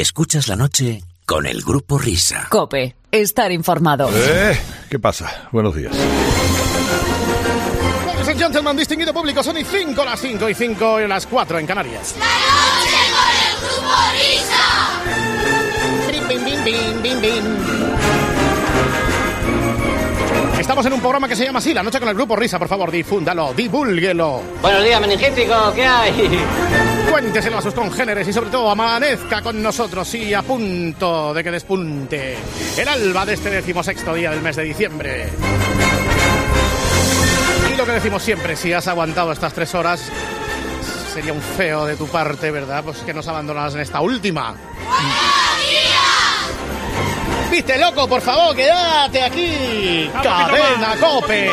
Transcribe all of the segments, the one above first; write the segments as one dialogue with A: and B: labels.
A: Escuchas la noche con el Grupo Risa.
B: COPE. Estar informado.
C: ¿Qué pasa? Buenos días.
D: Ladies and gentlemen, distinguido público, son las 5 y 5 y las 4 en Canarias.
E: ¡La noche con el Grupo Risa!
D: Bim, bim, bim, bim, bim. Estamos en un programa que se llama así, La Noche con el Grupo Risa. Por favor, difúndalo, divúlguelo.
F: Buenos días, meningítico, ¿qué hay?
D: Cuénteselo a sus congéneres y sobre todo amanezca con nosotros y a punto de que despunte el alba de este 16º día del mes de diciembre. Y lo que decimos siempre, si has aguantado estas 3 horas, sería un feo de tu parte, ¿verdad? Pues que nos abandonaras en esta última. ¡Viste, loco, por favor, quédate aquí! ¡Cadena COPE!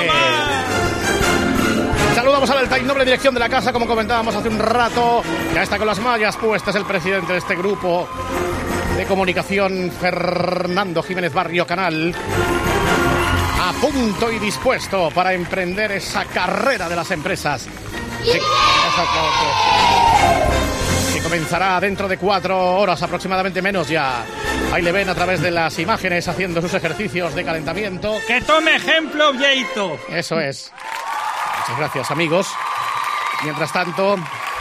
D: Saludamos al alta y noble dirección de la casa, como comentábamos hace un rato. Ya está con las mallas puestas el presidente de este grupo de comunicación, Fernando Jiménez Barrio Canal, a punto y dispuesto para emprender esa carrera de las empresas. Que comenzará dentro de 4 horas aproximadamente, menos ya. Ahí le ven a través de las imágenes haciendo sus ejercicios de calentamiento.
G: ¡Que tome ejemplo, Vieito!
D: Eso es. Muchas gracias, amigos. Mientras tanto,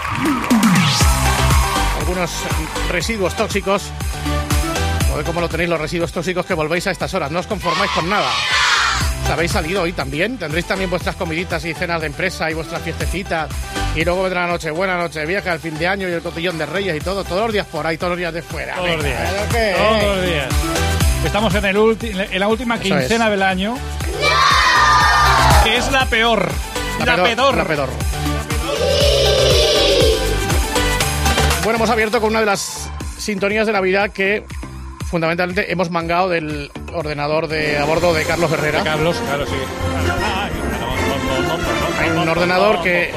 D: algunos residuos tóxicos. Joder, cómo lo tenéis los residuos tóxicos que volvéis a estas horas. No os conformáis con nada. ¿Habéis salido hoy también? ¿Tendréis también vuestras comiditas y cenas de empresa y vuestras fiestecitas? Y luego vendrá la Nochebuena, Nochevieja, el fin de año y el cotillón de Reyes y todo. Todos los días por ahí, todos los días de fuera.
G: Todos los días. Todos los días. Estamos en la última quincena del año. ¡No! Que es la peor. La pedor. Bueno, hemos abierto con una de las sintonías de Navidad que fundamentalmente hemos mangado del ordenador de a bordo de Carlos Herrera. De Carlos, claro, sí.
D: Hay un ordenador que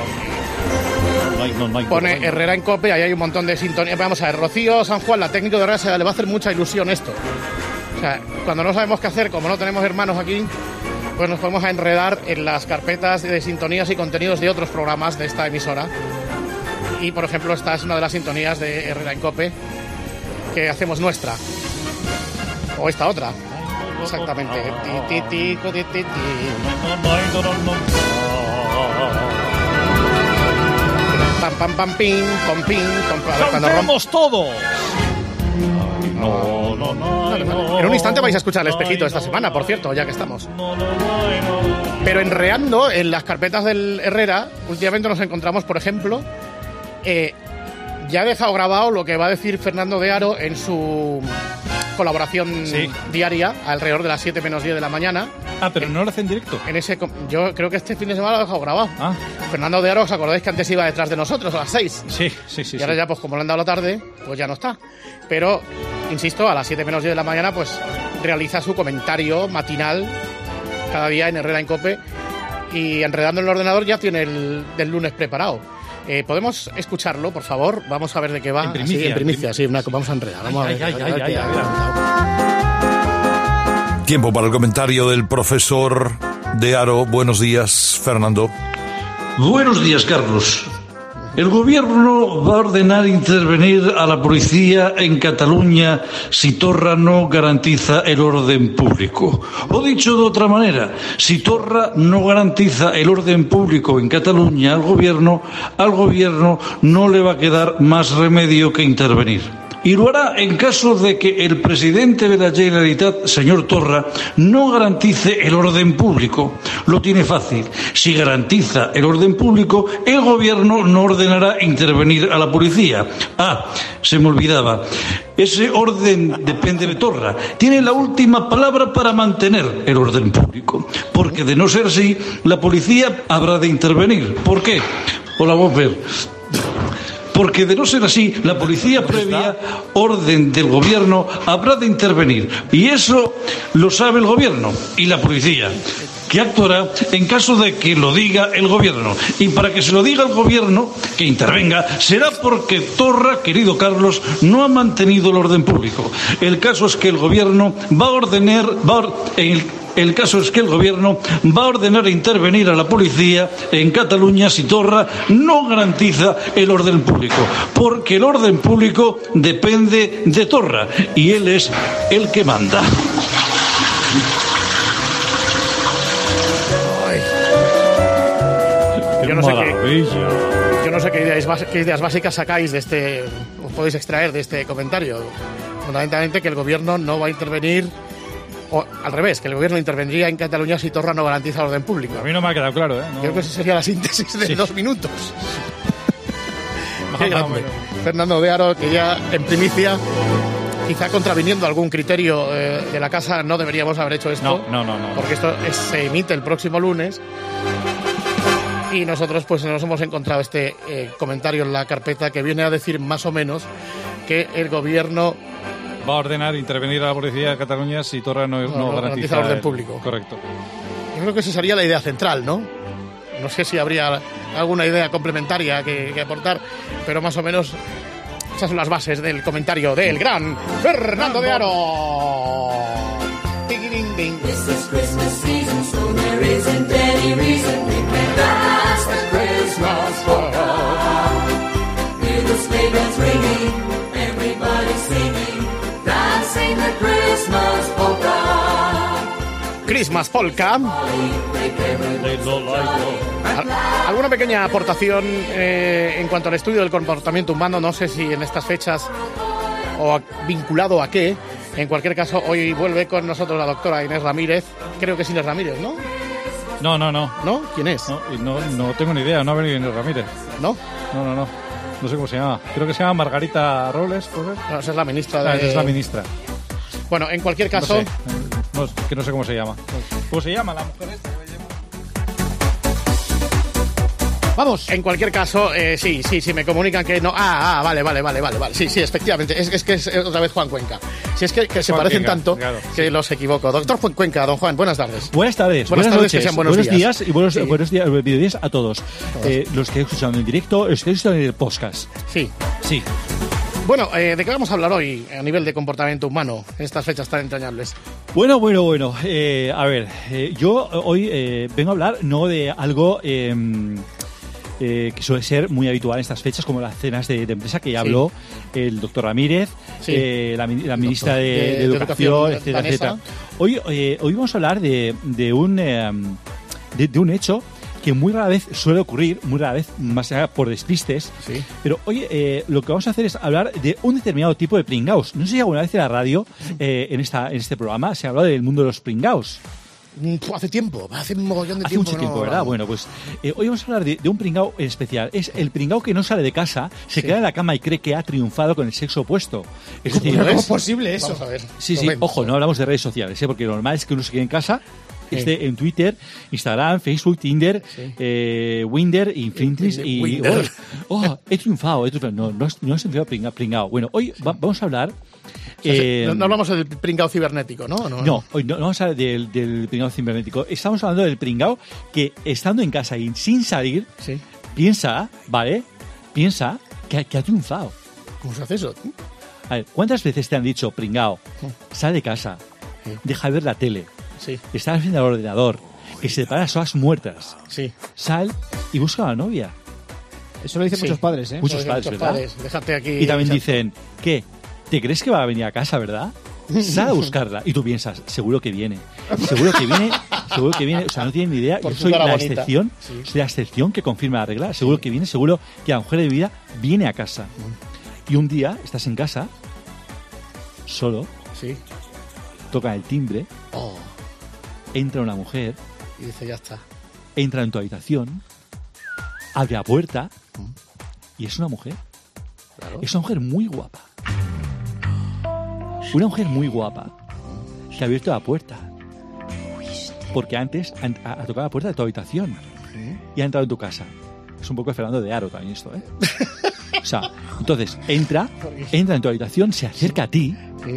D: pone Herrera en COPE, ahí hay un montón de sintonías. Vamos a ver, Rocío San Juan, la técnica de Herrera, le va a hacer mucha ilusión esto. O sea, cuando no sabemos qué hacer, como no tenemos hermanos aquí, pues nos podemos enredar en las carpetas de sintonías y contenidos de otros programas de esta emisora. Y, por ejemplo, esta es una de las sintonías de Herrera en COPE que hacemos nuestra. O esta otra. Exactamente. Pam, pam, pam, pim, pom, pim, pom.
G: ¡Rompemos todo!
D: En un instante vais a escuchar el espejito esta semana, por cierto, ya que estamos. Pero enreando en las carpetas del Herrera, últimamente nos encontramos, por ejemplo, ya he dejado grabado lo que va a decir Fernando de Aro en su colaboración diaria, alrededor de las 7 menos 10 de la mañana.
G: Ah, pero no lo hace en directo.
D: Yo creo que este fin de semana lo he dejado grabado.
G: Ah.
D: Fernando de Aro, ¿os acordáis que antes iba detrás de nosotros a las 6?
G: Sí.
D: Y ahora ya, pues como le han dado la tarde, pues ya no está. Pero, insisto, a las 7 menos 10 de la mañana, pues realiza su comentario matinal cada día en Herrera en COPE. Y enredando en el ordenador ya tiene el del lunes preparado. ¿Podemos escucharlo, por favor? Vamos a ver de qué va.
G: En primicia.
D: Vamos a enredar. Vamos a ver.
C: Tiempo para el comentario del profesor de Aro. Buenos días, Fernando.
H: Buenos días, Carlos. El gobierno va a ordenar intervenir a la policía en Cataluña si Torra no garantiza el orden público. O dicho de otra manera, si Torra no garantiza el orden público en Cataluña al gobierno no le va a quedar más remedio que intervenir. Y lo hará en caso de que el presidente de la Generalitat, señor Torra, no garantice el orden público. Lo tiene fácil. Si garantiza el orden público, el gobierno no ordenará intervenir a la policía. Ah, se me olvidaba. Ese orden depende de Torra. Tiene la última palabra para mantener el orden público. Porque de no ser así, la policía habrá de intervenir. ¿Por qué? Hola, Bomber. Porque de no ser así, la policía previa orden del gobierno habrá de intervenir. Y eso lo sabe el gobierno y la policía, que actuará en caso de que lo diga el gobierno. Y para que se lo diga el gobierno, que intervenga, será porque Torra, querido Carlos, no ha mantenido el orden público. El caso es que el gobierno va a ordenar, El caso es que el gobierno va a ordenar intervenir a la policía en Cataluña si Torra no garantiza el orden público, porque el orden público depende de Torra y él es el que manda.
D: Yo no sé qué ideas básicas sacáis de este, os podéis extraer de este comentario. Fundamentalmente que el gobierno no va a intervenir, o al revés, que el gobierno intervendría en Cataluña si Torra no garantiza el orden público.
I: A mí no me ha quedado claro, ¿eh? No...
D: Creo que esa sería la síntesis de 2 minutos. Qué grande. Fernando de Aro, que ya en primicia, quizá contraviniendo algún criterio de la casa, no deberíamos haber hecho esto.
I: No.
D: Porque esto se emite el próximo lunes. Y nosotros pues nos hemos encontrado este comentario en la carpeta que viene a decir más o menos que el gobierno
I: va a ordenar intervenir a la policía de Cataluña si Torra no garantiza
D: el orden público.
I: Correcto.
D: Yo creo que esa sería la idea central, ¿no? No sé si habría alguna idea complementaria que aportar, pero más o menos esas son las bases del comentario del gran Fernando de Aro.
E: This is Christmas season, so there isn't any reason we can't dance the Christmas polka. Hear the sleigh bells ringing, everybody singing, dancing the Christmas polka.
D: Christmas polka. ¿Alguna pequeña aportación en cuanto al estudio del comportamiento humano? No sé si en estas fechas o vinculado a qué. En cualquier caso, hoy vuelve con nosotros la doctora Inés Ramírez. Creo que es Inés Ramírez, ¿no?
I: No.
D: ¿No? ¿Quién es?
I: No tengo ni idea, no ha venido Inés Ramírez.
D: ¿No?
I: No. No sé cómo se llama. Creo que se llama Margarita Robles, ¿puede ser?
D: No, esa es la ministra de...
I: Esa es la ministra.
D: Bueno, en cualquier caso...
I: No sé cómo se llama. ¿Cómo se llama la mujer esta?
D: Vamos. En cualquier caso, sí, me comunican que no. Vale. Sí, efectivamente. Es que es otra vez Juan Cuenca. Si es que se
I: Juan
D: parecen
I: Cuenca,
D: tanto
I: claro,
D: que
I: sí.
D: Los equivoco. Doctor Juan Cuenca, don Juan, buenas tardes.
J: Buenas tardes.
D: Buenas
J: noches.
D: Que sean buenos
J: días y buenos días,
D: buenos
J: a todos. Los que escuchan en directo, los que escuchan en el podcast.
D: Sí. Bueno, ¿de qué vamos a hablar hoy a nivel de comportamiento humano en estas fechas tan entrañables?
J: Bueno. A ver, yo hoy vengo a hablar no de algo que suele ser muy habitual en estas fechas, como las cenas de empresa, que ya habló el doctor Ramírez, la ministra de Educación, etcétera. Hoy vamos a hablar de un hecho que muy rara vez suele ocurrir, muy rara vez, más allá por despistes, pero hoy lo que vamos a hacer es hablar de un determinado tipo de pringaos. No sé si alguna vez en la radio, en este programa, se ha hablado del mundo de los pringaos.
D: Hace un mogollón de tiempo.
J: Hace mucho tiempo, ¿verdad? Bueno, pues hoy vamos a hablar de un pringao especial. Es el pringao que no sale de casa, se queda en la cama y cree que ha triunfado con el sexo opuesto. Es decir,
D: ¿cómo es posible eso? Vamos a ver.
J: Sí, ojo, no hablamos de redes sociales, porque lo normal es que uno se quede en casa, esté en Twitter, Instagram, Facebook, Tinder, Winder, Infinitis y... he triunfado. No es triunfado pringao. Bueno, hoy vamos a hablar...
D: no hablamos del pringao cibernético, ¿no?
J: No, hoy no vamos a hablar del pringao cibernético. Estamos hablando del pringao que, estando en casa y sin salir, piensa que ha triunfado.
D: ¿Cómo se hace eso?
J: A ver, ¿cuántas veces te han dicho, pringao, sal de casa, deja de ver la tele, estás frente al ordenador, que se te paran las horas muertas, sal y busca a la novia?
G: Eso lo dicen muchos padres, ¿eh?
J: Muchos padres, ¿verdad?
D: Déjate aquí.
J: Y también dicen, ¿qué? ¿Te crees que va a venir a casa, verdad? Sal a buscarla. Y tú piensas, seguro que viene. Seguro que viene. O sea, no tienen ni idea. Yo soy la excepción. Soy la excepción que confirma la regla. Seguro que viene, seguro que la mujer de mi vida viene a casa. Y un día estás en casa, solo, toca el timbre, entra una mujer,
D: y dice, ya está.
J: Entra en tu habitación, abre la puerta, y es una mujer. Claro. Es una mujer muy guapa. Una mujer muy guapa que ha abierto la puerta. Porque antes ha tocado la puerta de tu habitación y ha entrado en tu casa. Es un poco Fernando de Aro también esto, ¿eh? O sea, entonces entra en tu habitación, se acerca a ti,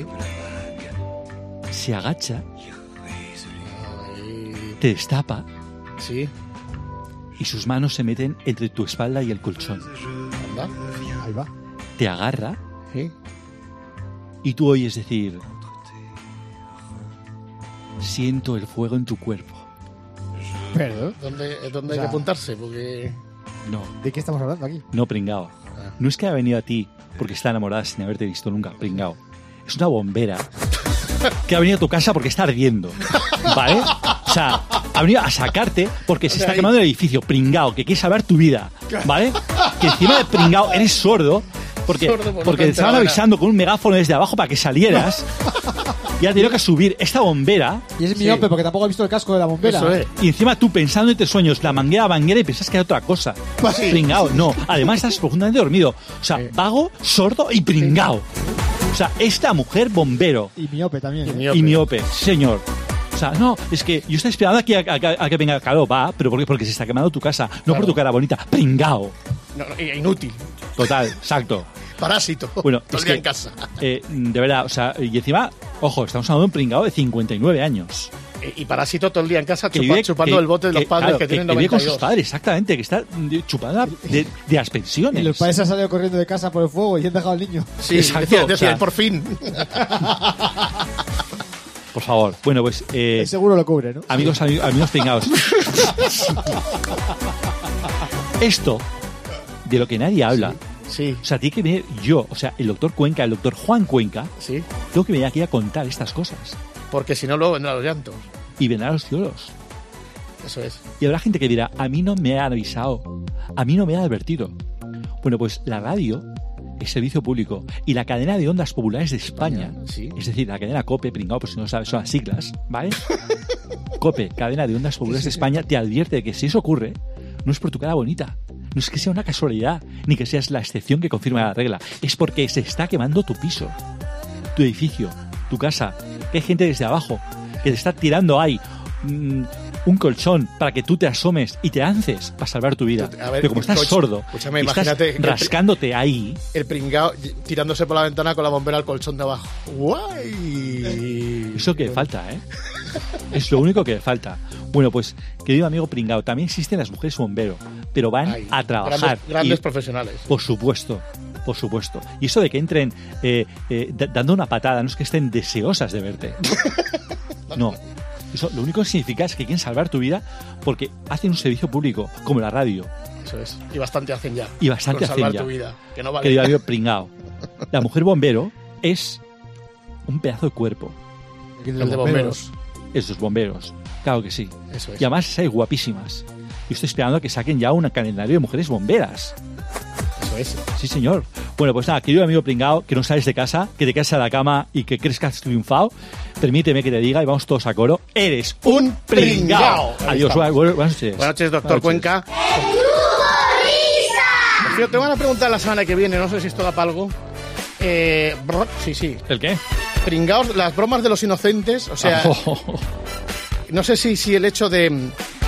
J: se agacha, te destapa y sus manos se meten entre tu espalda y el colchón.
D: Ahí va.
J: Te agarra y tú oyes decir, Siento el fuego en tu cuerpo.
G: ¿Pero? ¿Dónde hay que apuntarse? Porque...
J: No.
K: ¿De qué estamos hablando aquí?
J: No, pringao. No es que haya venido a ti porque está enamorada sin haberte visto nunca, pringao. Es una bombera que ha venido a tu casa porque está ardiendo, ¿vale? O sea, ha venido a sacarte porque se está quemando el edificio, pringao, que quiere salvar tu vida, ¿vale? Que encima de pringao eres sordo porque te estaban avisando con un megáfono desde abajo para que salieras. Y ha tenido que subir esta bombera.
K: Y es miope porque tampoco ha visto el casco de la bombera.
J: Eso es. Y encima tú pensando entre sueños, la manguera y piensas que hay otra cosa.
G: Sí.
J: Pringao, no. Además estás profundamente dormido. O sea, vago, sordo y pringao. O sea, esta mujer bombero.
K: Y miope también.
J: Y miope, señor. O sea, no, es que yo estoy esperando aquí a que venga el calor, va, pero porque se está quemando tu casa, no por tu cara bonita. Pringao.
G: No, inútil.
J: Total, exacto.
G: Parásito.
J: Bueno,
G: todo el día en casa.
J: De verdad, o sea, y encima, ojo, estamos hablando de un pringao de 59 años.
G: Y parásito todo el día en casa chupando el bote de los padres que tienen 92.
J: Que vive con sus padres, exactamente, que está chupando de las pensiones.
K: Y los padres han salido corriendo de casa por el fuego y han dejado al niño.
G: Sí, exacto. Decía, por fin.
J: Por favor. Bueno, pues...
K: el seguro lo cubre, ¿no?
J: Amigos pringados. Esto, de lo que nadie habla...
G: Sí.
J: O sea, tiene que venir yo, o sea, el doctor Cuenca, el doctor Juan Cuenca,
G: sí,
J: tengo que venir aquí a contar estas cosas.
G: Porque si no, luego vendrán los llantos.
J: Y vendrán los lloros.
G: Eso es.
J: Y habrá gente que dirá, a mí no me han avisado, a mí no me han advertido. Bueno, pues la radio es servicio público y la cadena de ondas populares de España,
G: sí,
J: es decir, la cadena COPE, pringao, por si no sabes, son las siglas, ¿vale? COPE, cadena de ondas populares de España, te advierte de que si eso ocurre, no es por tu cara bonita. No es que sea una casualidad, ni que seas la excepción que confirma la regla. Es porque se está quemando tu piso, tu edificio, tu casa. Que hay gente desde abajo que te está tirando ahí un colchón para que tú te asomes y te lances para salvar tu vida.
G: A ver,
J: pero como estás sordo,
G: escúchame,
J: y
G: imagínate
J: estás rascándote ahí...
G: El pringao tirándose por la ventana con la bombera al colchón de abajo. ¡Guay!
J: Eso que falta, ¿eh? Es lo único que falta. Bueno, pues, querido amigo pringao, también existen las mujeres bombero, pero van a trabajar.
G: Grandes profesionales.
J: Por supuesto. Y eso de que entren dando una patada, no es que estén deseosas de verte. No. Eso lo único que significa es que quieren salvar tu vida porque hacen un servicio público, como la radio.
G: Eso es. Y bastante hacen ya.
J: Y bastante hacen
G: salvar
J: ya.
G: Tu vida. Que no vale.
J: Querido amigo pringao. La mujer bombero es un pedazo de cuerpo.
G: El de bomberos.
J: Esos bomberos. Claro que sí.
G: Eso es.
J: Y además hay guapísimas. Y estoy esperando a que saquen ya un calendario de mujeres bomberas.
G: Eso es.
J: Sí, señor. Bueno, pues nada, querido amigo pringao, que no sales de casa, que te quedas a la cama y que crees que has triunfado, permíteme que te diga, y vamos todos a coro, eres un pringao. Adiós, buenas noches.
G: Buenas noches, doctor Cuenca. Yo te van a preguntar la semana que viene, no sé si esto da para algo. Sí.
J: ¿El qué?
G: Pringaos, las bromas de los inocentes, o sea... No sé si el hecho de...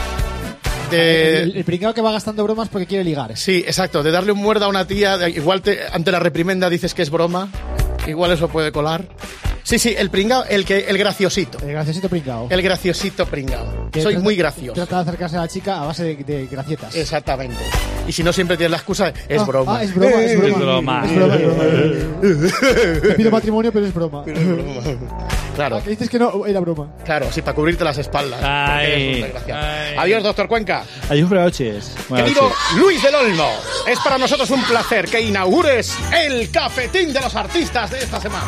K: El pringao que va gastando bromas porque quiere ligar.
G: Sí, exacto, de darle un muerda a una tía, igual ante la reprimenda dices que es broma, igual eso puede colar. Sí, el pringao, el graciosito.
K: El graciosito pringao.
G: El graciosito pringao. Soy muy gracioso.
K: Trata de acercarse a la chica a base de gracietas.
G: Exactamente. Y si no, siempre tienes la excusa de, es broma.
K: Es broma. Te pido matrimonio, pero es broma.
G: Claro.
K: Que dices que no, era broma.
G: Claro, sí, para cubrirte las espaldas.
J: Ay.
G: Adiós, doctor Cuenca.
J: Adiós, buenas noches.
G: Querido Luis del Olmo, es para nosotros un placer que inaugures el cafetín de los artistas de esta semana.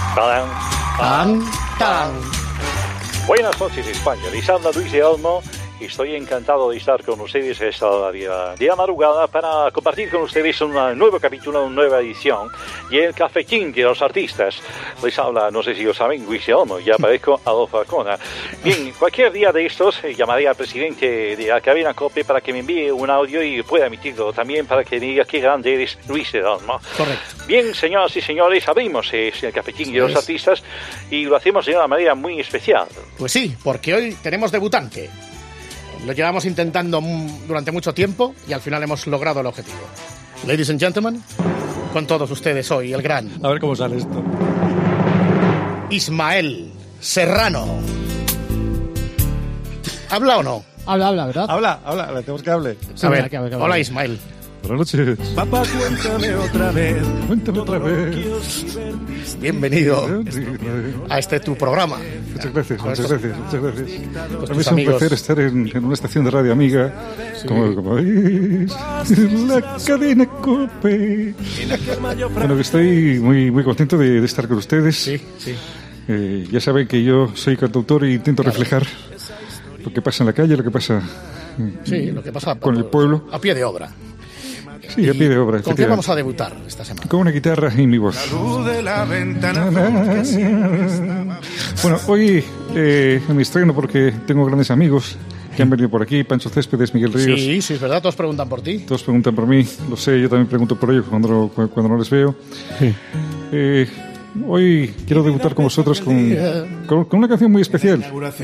G: Tan.
H: Buenas noches, España. Les habla Luis de Olmo. Estoy encantado de estar con ustedes esta día de la madrugada para compartir con ustedes un nuevo capítulo, una nueva edición y el cafetín de los artistas. Les habla, no sé si lo saben, Luis de Olmo, ya parezco Adolfo Arcona. Bien, cualquier día de estos llamaré al presidente de la cadena COPE para que me envíe un audio y pueda emitirlo también para que diga qué grande eres, Luis de Olmo.
G: Correcto.
H: Bien, señoras y señores, abrimos el cafetín de los artistas y lo hacemos de una manera muy especial.
G: Pues sí, porque hoy tenemos debutante. Lo llevamos intentando durante mucho tiempo y al final hemos logrado el objetivo. Ladies and gentlemen, con todos ustedes hoy, el gran...
J: A ver cómo sale esto.
G: Ismael Serrano. ¿Habla o no?
K: Habla, ¿verdad?
I: Habla, le tenemos que hable.
G: A ver, hola Ismael.
C: Buenas noches.
L: Papá, cuéntame otra vez.
C: Cuéntame otra vez.
D: Bienvenido a este tu programa.
C: Muchas gracias. Para mí es
D: amigos.
C: un placer estar en una estación de radio amiga, sí. como es la cadena COPE. Bueno, que estoy muy contento de estar con ustedes.
D: Sí.
C: Ya saben que yo soy cantautor e intento reflejar lo que pasa en la calle, lo que pasa con el pueblo.
D: A pie de obra.
C: Sí, a pie de obra.
D: ¿Con qué vamos a debutar esta semana?
C: Con una guitarra y mi voz. Bueno, hoy me estreno porque tengo grandes amigos que han venido por aquí. Pancho Céspedes, Miguel Ríos.
D: Sí, es verdad, todos preguntan por ti.
C: Todos preguntan por mí, lo sé, yo también pregunto por ellos cuando no les veo. Sí. Hoy quiero debutar con vosotros con una canción muy especial.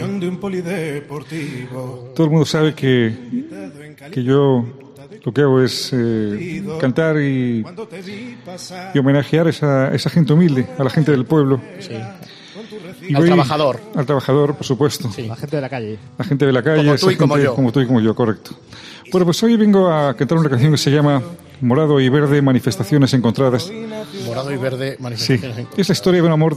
C: Todo el mundo sabe que yo lo que hago es cantar y homenajear a esa gente humilde, a la gente del pueblo.
D: Sí. Al trabajador.
C: Al trabajador, por supuesto.
K: Sí. La gente de la calle.
C: La gente de la calle.
D: Como tú y como yo.
C: Como tú y como yo, correcto. Bueno, pues hoy vengo a cantar una canción que se llama Morado y Verde, Manifestaciones Encontradas.
D: Morado y Verde, Manifestaciones Encontradas.
C: Es la historia de un amor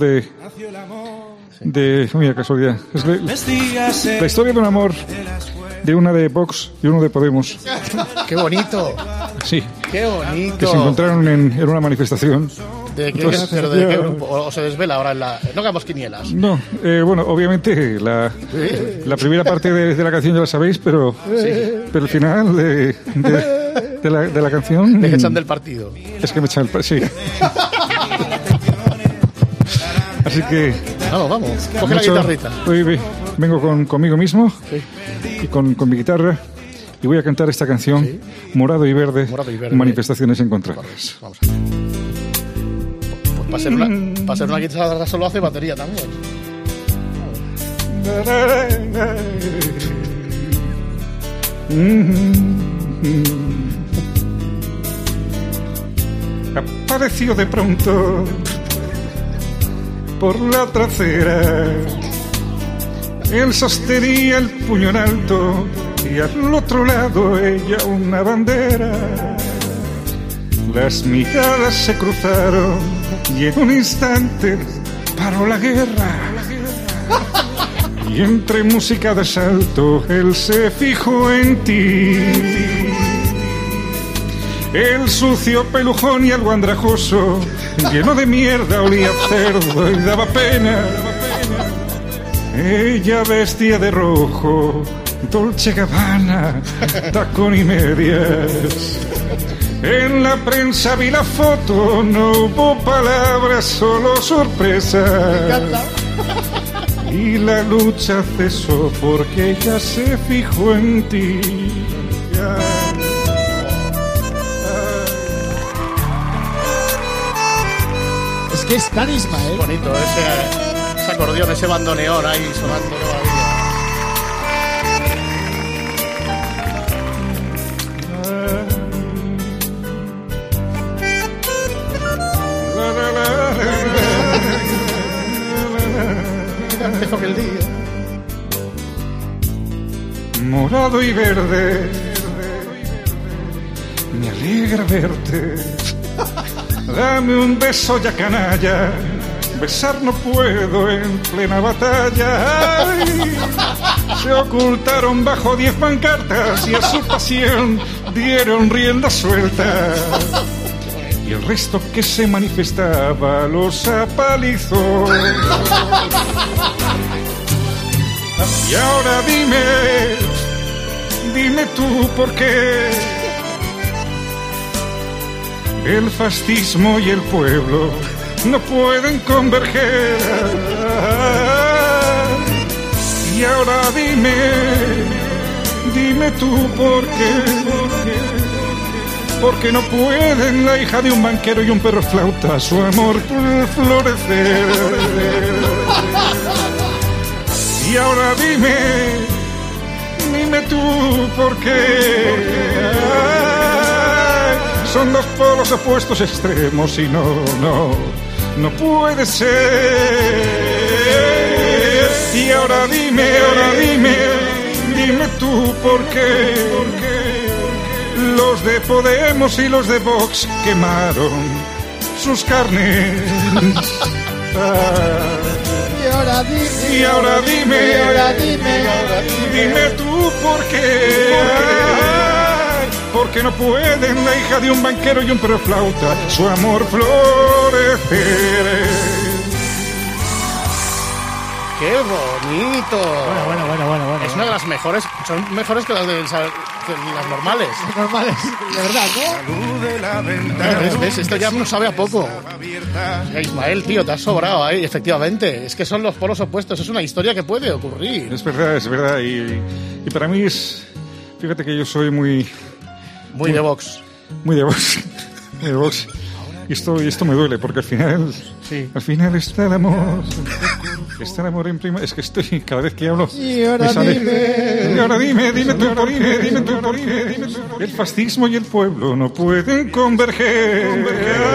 C: mira, casualidad. Es la historia de un amor de una de Vox y uno de Podemos.
D: ¡Qué bonito!
C: Sí.
D: ¡Qué bonito!
C: Que se encontraron en una manifestación.
D: ¿De qué grupo? ¿O se desvela ahora en la...? No hagamos quinielas.
C: No, bueno, obviamente la primera parte de la canción ya la sabéis, pero el final de la canción...
D: Me echan del partido.
C: Es que me echan sí. Así que...
D: Vamos. Coge la guitarrita.
C: Hoy vengo conmigo mismo y con mi guitarra y voy a cantar esta canción, Morado y Verde, Manifestaciones Encontradas.
D: Vamos a ver. Para ser una guitarra solo hace batería también.
C: Apareció de pronto por la trasera. Él sostenía el puño en alto y al otro lado ella una bandera. Las miradas se cruzaron y en un instante paró la guerra. Y entre música de asalto él se fijó en ti. El sucio pelujón y algo andrajoso, lleno de mierda, olía a cerdo y daba pena. Ella vestía de rojo, Dolce Gabbana, tacón y medias. En la prensa vi la foto, no hubo palabras, solo sorpresa. Y la lucha cesó porque ella se fijó en ti.
K: Es que es tan Ismael.
D: Bonito ese acordeón, ese bandoneón ahí sonando todavía. Mejor que el día.
C: Morado y verde, me alegra verte. Dame un beso ya, canalla. Besar no puedo en plena batalla. Ay, se ocultaron bajo 10 pancartas y a su pasión dieron rienda suelta. Y el resto que se manifestaba los apalizó. Y ahora dime tú por qué el fascismo y el pueblo no pueden converger. Y ahora dime tú por qué. Porque no pueden la hija de un banquero y un perro flauta su amor florecer. Y ahora dime tú por qué. Son dos polos opuestos extremos y no puede ser. Y ahora dime tú por qué. Los de Podemos y los de Vox quemaron sus carnes. Y ahora dime, dime tú por qué. Porque no pueden la hija de un banquero y un peroflauta su amor florecer.
D: ¡Qué bonito!
K: Bueno.
D: Es una de las mejores, son mejores que las las normales.
K: Normales, de verdad, ¿no?
D: ¿Ves? Esto ya nos sabe a poco. Ismael, tío, te has sobrado ahí, efectivamente. Es que son los polos opuestos, es una historia que puede ocurrir.
C: Es verdad. Y para mí es... Fíjate que yo soy muy
D: de Vox.
C: Muy de Vox. Y esto me duele, porque al final está el amor. Está el amor en prima. Es que estoy, cada vez que hablo.
K: Y ahora
C: dime tú. El fascismo y el pueblo no pueden converger.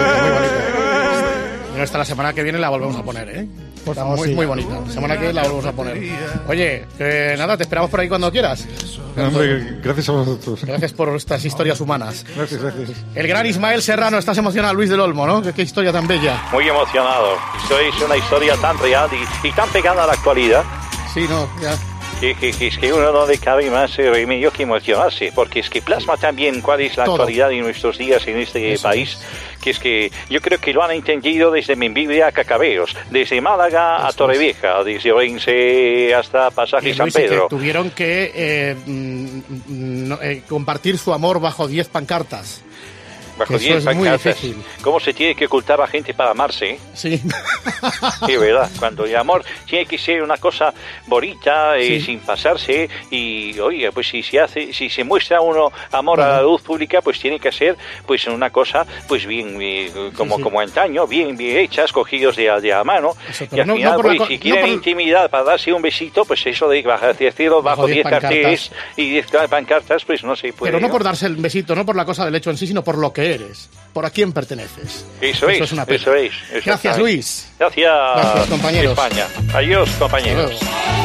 D: Bueno, hasta la semana que viene la volvemos a poner, ¿eh? Está muy bonita. La semana que viene la volvemos a poner. Oye, nada, te esperamos por ahí cuando quieras.
C: Hombre, gracias a vosotros.
D: Gracias por estas historias humanas.
C: Gracias.
D: El gran Ismael Serrano, estás emocionado, Luis del Olmo, ¿no? Qué historia tan bella.
M: Muy emocionado. Es una historia tan real y tan pegada a la actualidad.
D: Sí, no, ya.
M: Es que uno no le cabe más remedio que emocionarse, porque es que plasma también cuál es la actualidad de nuestros días en este país, que es que yo creo que lo han entendido desde Membibre a Cacabeos, desde Málaga a Torrevieja, desde Orense hasta Pasaje San Pedro.
D: Que tuvieron que compartir su amor bajo 10 pancartas.
M: Bajo 10 pancartas. ¿Cómo se tiene que ocultar la gente para amarse?
D: Sí.
M: Sí, verdad. Cuando el amor tiene que ser una cosa bonita, sin pasarse. Y, oye, pues si se muestra uno amor a la luz pública, pues tiene que ser pues una cosa pues bien, como antaño, bien hecha, escogidos de a mano. Eso, y al final, si quieren intimidad para darse un besito, pues eso de decirlo bajo 10 carteles y 10 pancartas, pues no se puede.
D: Pero no por darse el besito, no por la cosa del hecho en sí, sino por lo que eres, por a quién perteneces.
M: Eso es una pena. Eso es.
D: Gracias, Luis.
M: Gracias,
D: compañeros.
M: España. Adiós, compañeros.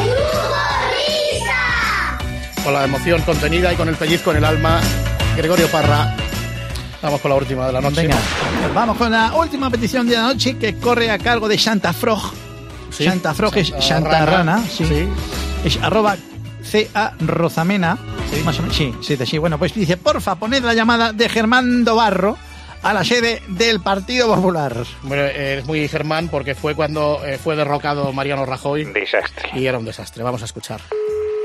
D: Con la emoción contenida y con el pellizco en el alma, Gregorio Parra. Vamos con la última de la noche.
N: Venga, vamos con la última petición de la noche, que corre a cargo de Santa Frog.
D: Sí,
N: Santa Frog es Santa Rana. Sí. Es @CA Rozamena. Más o menos, sí. Bueno, pues dice, porfa, poned la llamada de Germán Dobarro a la sede del Partido Popular.
D: Bueno, es muy Germán porque fue cuando fue derrocado Mariano Rajoy.
M: Desastre.
D: Y era un desastre. Vamos a escuchar.
O: Sí,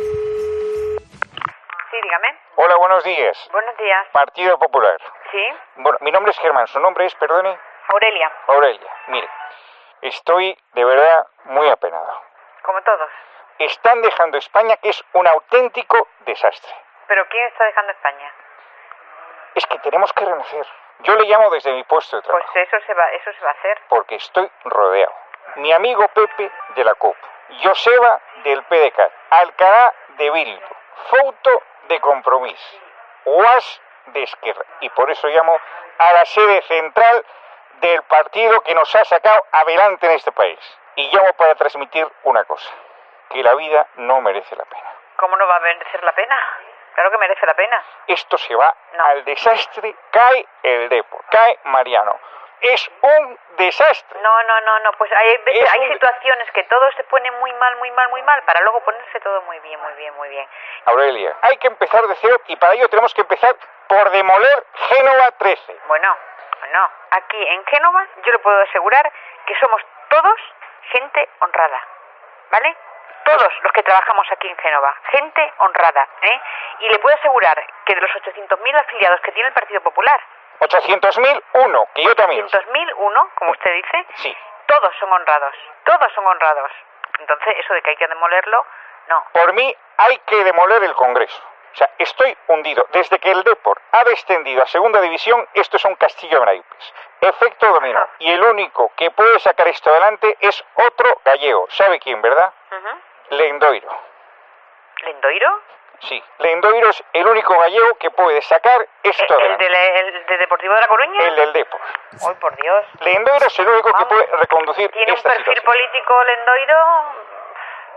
O: dígame.
P: Hola, buenos días.
O: Buenos días.
P: Partido Popular.
O: Sí.
P: Bueno, mi nombre es Germán. ¿Su nombre es, perdone?
O: Aurelia.
P: Mire, estoy de verdad muy apenado.
O: Como todos.
P: Están dejando España, que es un auténtico desastre.
O: ¿Pero quién está dejando España?
P: Es que tenemos que renacer. Yo le llamo desde mi puesto de trabajo.
O: Pues eso se va a hacer.
P: Porque estoy rodeado. Mi amigo Pepe de la CUP, Joseba del PDeCAT, Alcalá de Bildu, Fouto de Compromís, Uas de Esquerra. Y por eso llamo a la sede central del partido que nos ha sacado adelante en este país. Y llamo para transmitir una cosa, que la vida no merece la pena.
O: ¿Cómo no va a merecer la pena? Claro que merece la pena.
P: Esto se va al desastre, cae el Depor, cae Mariano. Es un desastre.
O: No, pues hay situaciones que todo se pone muy mal, para luego ponerse todo muy bien.
P: Aurelia, hay que empezar de cero y para ello tenemos que empezar por demoler Génova 13.
O: Bueno, aquí en Génova yo le puedo asegurar que somos todos gente honrada, ¿vale? Todos los que trabajamos aquí en Génova, gente honrada, ¿eh? Y le puedo asegurar que de los 800.000 afiliados que tiene el Partido Popular...
P: 800.001, que yo también.
O: 800.001, como usted dice,
P: sí.
O: Todos son honrados. Entonces, eso de que hay que demolerlo, no.
P: Por mí, hay que demoler el Congreso. O sea, estoy hundido. Desde que el Depor ha descendido a segunda división, esto es un castillo de naipes. Efecto dominó. Uh-huh. Y el único que puede sacar esto adelante es otro gallego. ¿Sabe quién, verdad?
O: Uh-huh.
P: Lendoiro.
O: ¿Lendoiro?
P: Sí, Lendoiro es el único gallego que puede sacar esto adelante.
O: ¿El de Deportivo de La Coruña?
P: El del Depor.
O: ¡Ay, por Dios!
P: Lendoiro es el único que puede reconducir
O: ¿Tiene
P: esta
O: un perfil
P: situación.
O: político Lendoiro?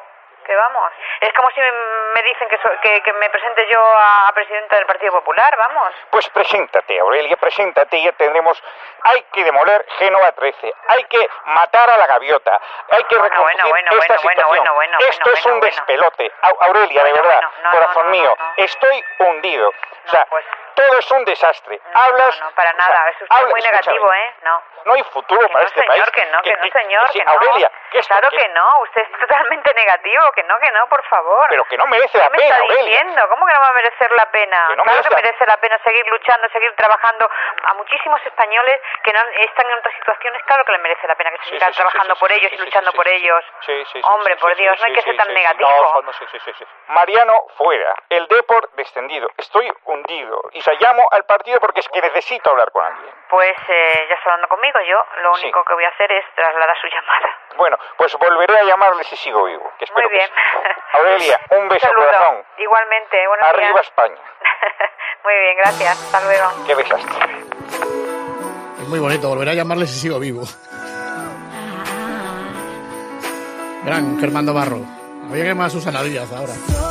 O: que vamos. Es como si me dicen que me presente yo a presidenta del Partido Popular, vamos.
P: Pues preséntate, Aurelia, preséntate y ya tendremos... Hay que demoler Génova 13, hay que matar a la gaviota, hay que reconducir esta situación. Esto es un despelote. Aurelia, de verdad, corazón mío, estoy hundido. O sea, todo es un desastre. Hablas...
O: No, para nada, es usted muy negativo, ¿eh?
P: No hay futuro para este país.
O: Señor, señor, que no.
P: Aurelia,
O: claro que no, usted es totalmente negativo, que no, por favor.
P: Pero que no merece la pena,
O: Aurelia. ¿Qué me está diciendo? ¿Cómo que no va a merecer la pena? Claro que merece la pena seguir luchando, seguir trabajando. A muchísimos españoles que no están en otras situaciones, claro que les merece la pena que sigan trabajando por ellos y luchando por ellos. Hombre, por Dios, no hay que ser tan negativo.
P: Mariano, fuera. El Depor descendido. Estoy hundido. Y se llamo al partido porque es que necesito hablar con alguien.
O: Pues ya está hablando conmigo. Yo lo único que voy a hacer es trasladar su llamada.
P: Bueno, pues volveré a llamarle si sigo vivo. Que espero
O: muy bien.
P: Que Aurelia, un beso,
O: saludo.
P: Corazón.
O: Igualmente, buenos
P: Arriba
O: días.
P: España.
O: Muy bien, gracias. Hasta luego.
P: Qué desastre.
G: Es muy bonito, volveré a llamarle si sigo vivo. Gran Germán Barro. Oye, que más Susana Díaz ahora.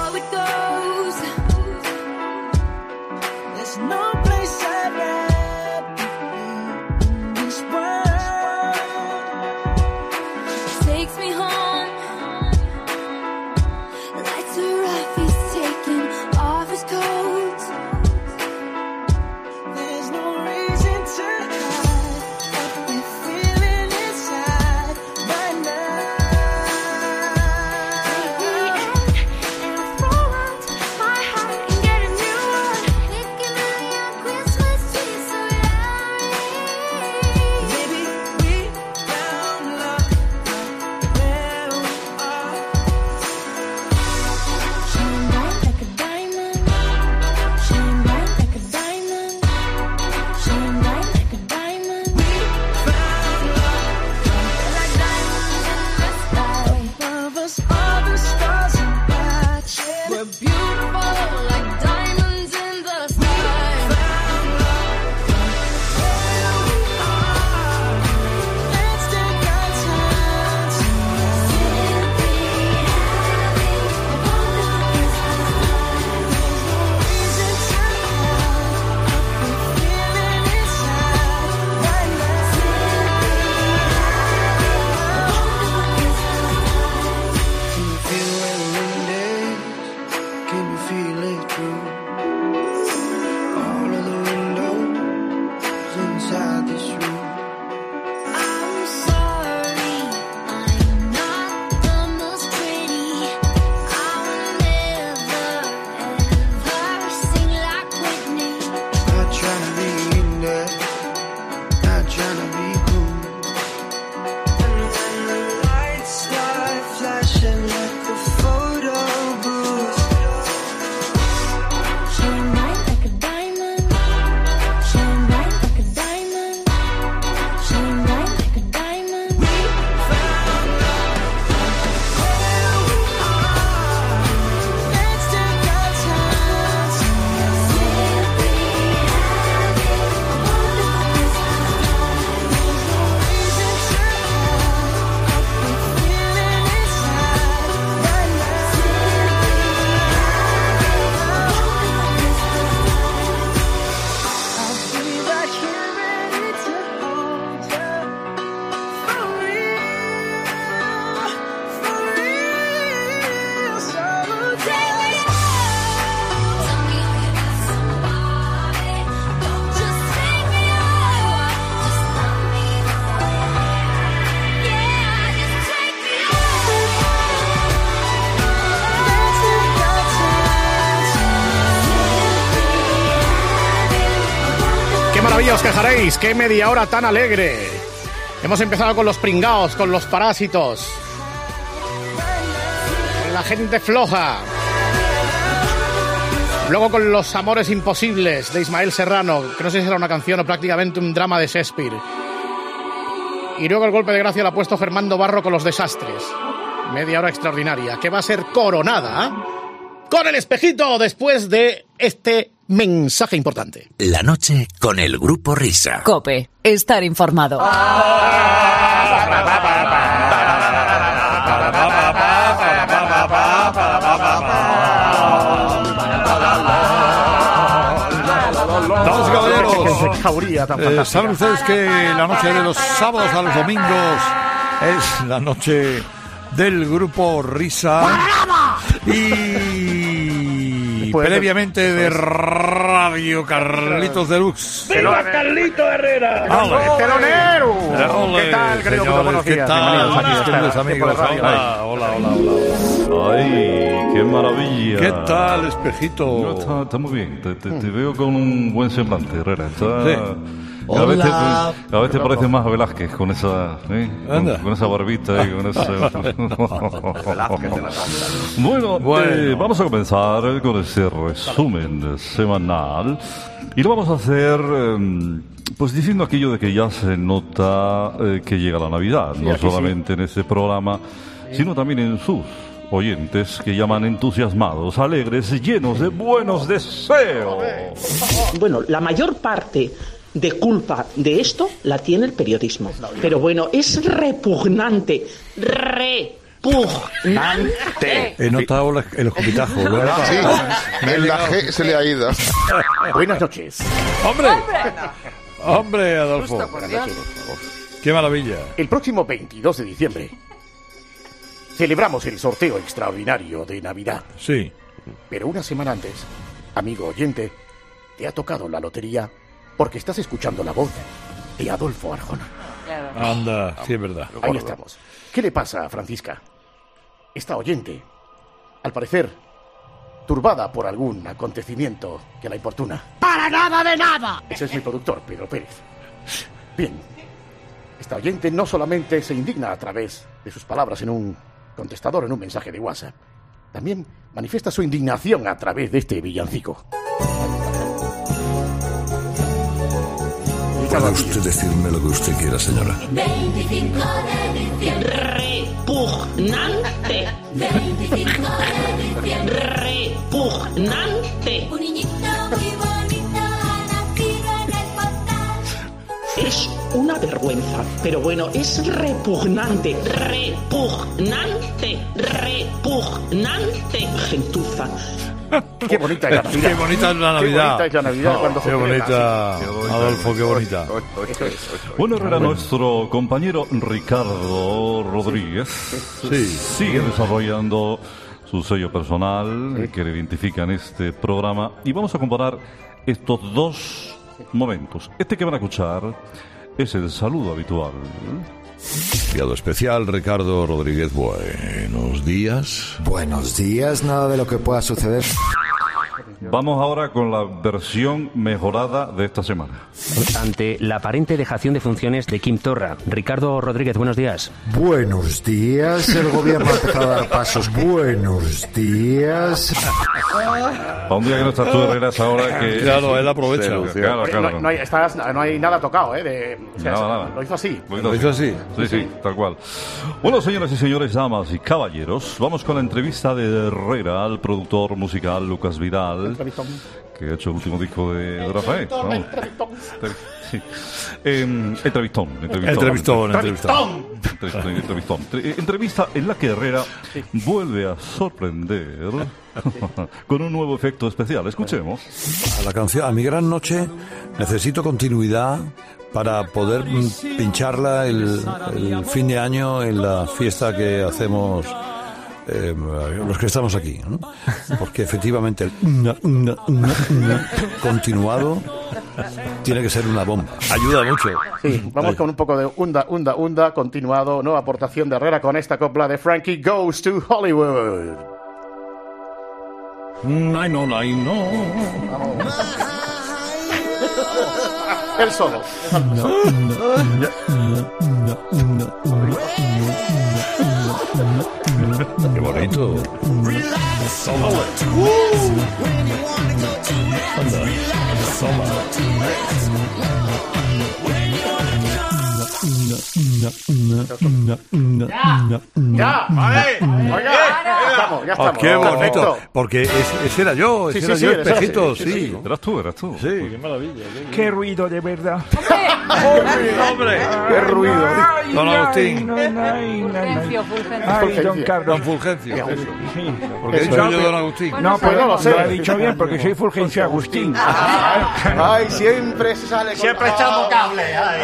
G: Os quejaréis, qué media hora tan alegre. Hemos empezado con los pringaos, con los parásitos, con la gente floja. Luego con los amores imposibles de Ismael Serrano, que no sé si era una canción o prácticamente un drama de Shakespeare. Y luego el golpe de gracia lo ha puesto Germán Barro con los desastres. Media hora extraordinaria, que va a ser coronada con el espejito después de este mensaje importante.
A: La noche con el Grupo Risa.
B: COPE. Estar informado.
G: esa cauría tan fantástica.
Q: Saben ustedes que la noche de los sábados a los domingos es la noche del grupo Risa. Y previamente de Radio Carlitos Deluxe.
G: ¡Viva Carlito Herrera! ¡Telonero! ¿Qué tal, querido? Buenos días.
Q: ¿Qué tal, queridos amigos? Hola.
R: ¡Ay, qué maravilla!
Q: ¿Qué tal, espejito?
R: Está muy bien. Te veo con un buen semblante, Herrera.
Q: Hola.
R: Cada vez te parece más a Velázquez con esa, con esa barbita y con ese... Bueno, vamos a comenzar con ese resumen semanal y lo vamos a hacer pues diciendo aquello de que ya se nota que llega la Navidad, no solamente en este programa, sino también en sus oyentes que llaman entusiasmados, alegres, llenos de buenos deseos.
S: Bueno, la mayor parte de culpa de esto la tiene el periodismo. Pero bueno, es repugnante. Repugnante.
Q: He notado el escupitajo.
T: Sí, la G se le ha ido.
G: Buenas noches.
Q: ¡Hombre, Adolfo! ¡Qué maravilla!
G: El próximo 22 de diciembre celebramos el sorteo extraordinario de Navidad.
Q: Sí.
G: Pero una semana antes, amigo oyente, te ha tocado la lotería porque estás escuchando la voz de Adolfo Arjona.
Q: Anda, sí es verdad.
G: Ahí estamos. ¿Qué le pasa a Francisca? Esta oyente, al parecer, turbada por algún acontecimiento que la importuna.
U: ¡Para nada de nada!
G: Ese es mi productor, Pedro Pérez. Bien, esta oyente no solamente se indigna a través de sus palabras en un contestador, en un mensaje de WhatsApp, también manifiesta su indignación a través de este villancico.
V: ¿Puede usted decirme lo que usted quiera, señora?
U: 25 de diciembre.
S: Repugnante.
U: 25 de diciembre.
S: Repugnante.
U: Un niñito muy bonito ha nacido en el portal.
S: Es una vergüenza, pero bueno, es repugnante. Repugnante. Repugnante. Gentuza.
G: Qué bonita es la Navidad.
Q: Qué bonita es la Navidad.
G: Qué bonita es la Navidad cuando se
Q: bonita, Adolfo, qué bonita.
R: Bueno, Herrera, nuestro compañero Ricardo Rodríguez sigue desarrollando su sello personal que le identifica en este programa y vamos a comparar estos dos momentos. Este que van a escuchar es el saludo habitual.
V: Enviado especial, Ricardo Rodríguez, buenos días.
W: Buenos días, nada de lo que pueda suceder.
R: Vamos ahora con la versión mejorada de esta semana.
X: Ante la aparente dejación de funciones de Quim Torra, Ricardo Rodríguez, buenos días.
W: Buenos días, el gobierno ha empezado a dar pasos. Buenos días.
R: A un día que no estás tú, Herrera, es ahora que...
Q: Claro, él aprovecha.
R: Claro.
G: No hay nada tocado,
R: Nada.
G: Lo hizo así.
Q: Lo hizo así.
R: Sí, tal cual. Bueno, señoras y señores, damas y caballeros, vamos con la entrevista de Herrera al productor musical Lucas Vidal, que ha hecho el último disco de Rafael. Sí. Entrevistón. Entrevista en la que Herrera vuelve a sorprender con un nuevo efecto especial. Escuchemos.
V: A la canción, a mi gran noche, necesito continuidad para poder pincharla el fin de año en la fiesta que hacemos los que estamos aquí, ¿no? Porque efectivamente el continuado tiene que ser una bomba.
Q: Ayuda mucho.
G: Sí, vamos con un poco de unda continuado, nueva aportación de Herrera con esta copla de Frankie Goes to Hollywood.
Q: I know.
G: El solo.
V: Qué bonito.
D: ¡Ya! ¡Vale! ¡Oiga! Ya estamos.
Q: ¡Qué bonito!
D: Perfecto.
Q: Porque ese era yo, Espejito, sí.
R: Eras tú.
Q: Sí.
C: Qué maravilla.
E: Qué ruido, de verdad.
Q: ¡Hombre! ¡Qué ruido! Don Agustín.
E: Ay, don Carlos.
Q: Don Fulgencio.
E: Sí.
Q: Porque he dicho yo Don Agustín.
E: No, pero
D: no lo sé.
E: lo ha dicho bien, porque soy Fulgencio Agustín.
D: Ay, siempre se sale. Siempre echamos cable.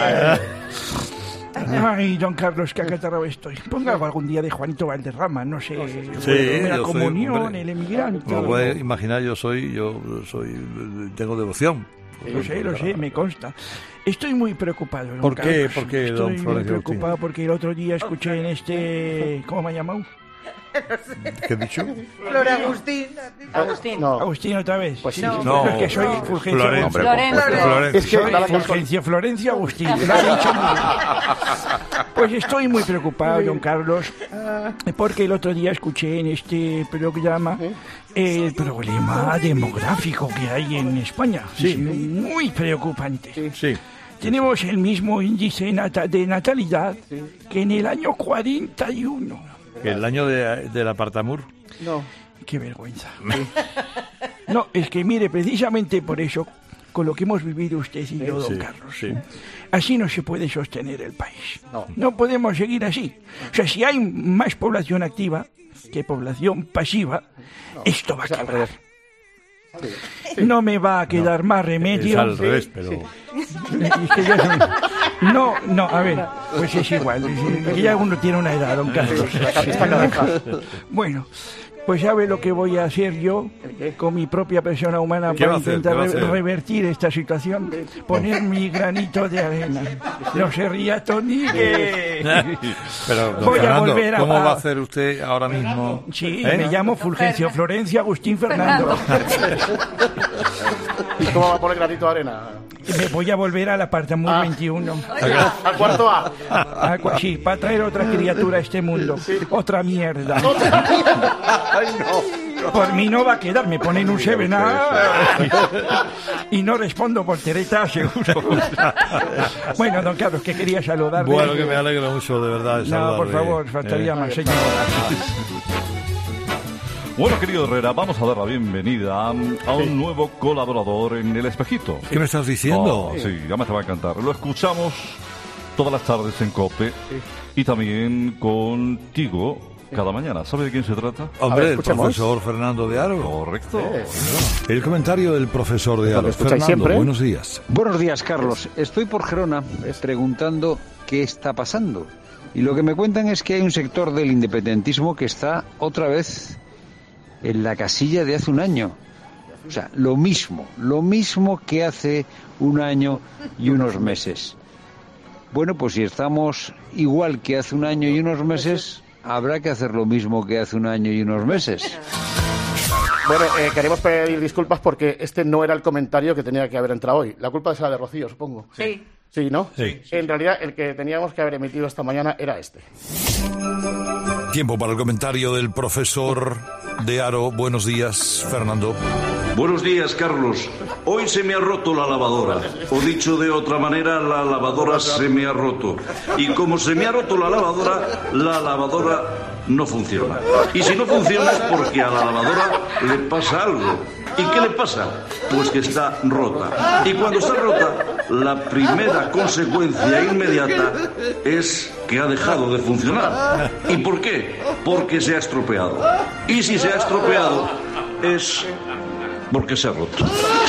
E: Ay, don Carlos, qué acatarrado estoy. Ponga algo algún día de Juanito Valderrama, no sé. La
Q: yo
E: comunión,
Q: soy, hombre,
E: el emigrante.
Q: Como puede imaginar, yo tengo devoción.
E: Lo sé, me consta. Estoy muy preocado, don
Q: ¿Por qué?
E: Carlos.
Q: ¿Por qué, don
E: Estoy muy
Q: Florencio
E: preocupado porque el otro día escuché en ¿cómo me ha llamado?
Q: ¿Qué he dicho?
O: Agustín.
D: No.
E: Agustín otra vez.
D: Pues sí.
Q: No,
E: Es que soy Fulgencio.
Q: Florencio.
D: Es que
E: Fulgencio Agustín. Lo ha dicho muy bien. Pues estoy muy preocupado, don Carlos, porque el otro día escuché en este programa el problema demográfico que hay en España.
Q: Sí.
E: Es muy preocupante.
Q: Sí.
E: Tenemos el mismo índice de natalidad que en el año 41.
Q: ¿El año del apartamur?
D: No.
E: Qué vergüenza. No, es que mire, precisamente por eso, con lo que hemos vivido usted y yo, don Carlos, así no se puede sostener el país. No podemos seguir así. O sea, si hay más población activa que población pasiva, esto va a quebrar. No me va a quedar más remedio.
Q: Es al revés, pero...
E: Es que no, a ver, pues es igual. Que ya uno tiene una edad, don Carlos. Bueno, pues sabe lo que voy a hacer yo con mi propia persona humana para intentar revertir esta situación. Poner mi granito de arena. No se ría, Tony.
Q: Pero, don
E: voy
Q: Fernando,
E: a volver a...
Q: ¿cómo va a hacer usted ahora mismo?
E: Sí, me llamo Fulgencio Florencio Agustín Fernando.
D: ¿Y cómo va a poner granito de arena?
E: Me voy a volver al apartamento 21.
D: ¿Al cuarto A?
E: Sí, para traer otra criatura a este mundo. Otra mierda.
D: Ay, no.
E: Por mí no va a quedar, me ponen un 7-up y no respondo por Teresa, seguro. Bueno, don Carlos, que quería saludarle.
Q: Bueno, que me alegro mucho, de verdad.
E: No, por favor, faltaría más, señor.
R: Bueno, querido Herrera, vamos a dar la bienvenida a un nuevo colaborador en El Espejito.
Q: ¿Qué me estás diciendo?
R: Sí, ya me te va a encantar. Lo escuchamos todas las tardes en COPE y también contigo cada mañana. ¿Sabe de quién se trata?
V: Hombre, el profesor Fernando de Aro.
R: Correcto.
V: El comentario del profesor de Aro. Fernando,
D: siempre.
V: Buenos días.
F: Buenos días, Carlos. Estoy por Gerona preguntando qué está pasando. Y lo que me cuentan es que hay un sector del independentismo que está otra vez en la casilla de hace un año. O sea, lo mismo que hace un año y unos meses. Bueno, pues si estamos igual que hace un año y unos meses, habrá que hacer lo mismo que hace un año y unos meses.
D: Bueno, queremos pedir disculpas porque este no era el comentario que tenía que haber entrado hoy. La culpa es la de Rocío, supongo.
O: Sí.
D: Sí, ¿no?
V: Sí.
D: En realidad, el que teníamos que haber emitido esta mañana era este.
V: Tiempo para el comentario del profesor de Aro. Buenos días, Fernando.
H: Buenos días, Carlos. Hoy se me ha roto la lavadora. O dicho de otra manera, la lavadora se me ha roto. Y como se me ha roto la lavadora no funciona. Y si no funciona es porque a la lavadora le pasa algo. ¿Y qué le pasa? Pues que está rota. Y cuando está rota, la primera consecuencia inmediata es que ha dejado de funcionar. ¿Y por qué? Porque se ha estropeado. Y si se ha estropeado, es porque se ha roto.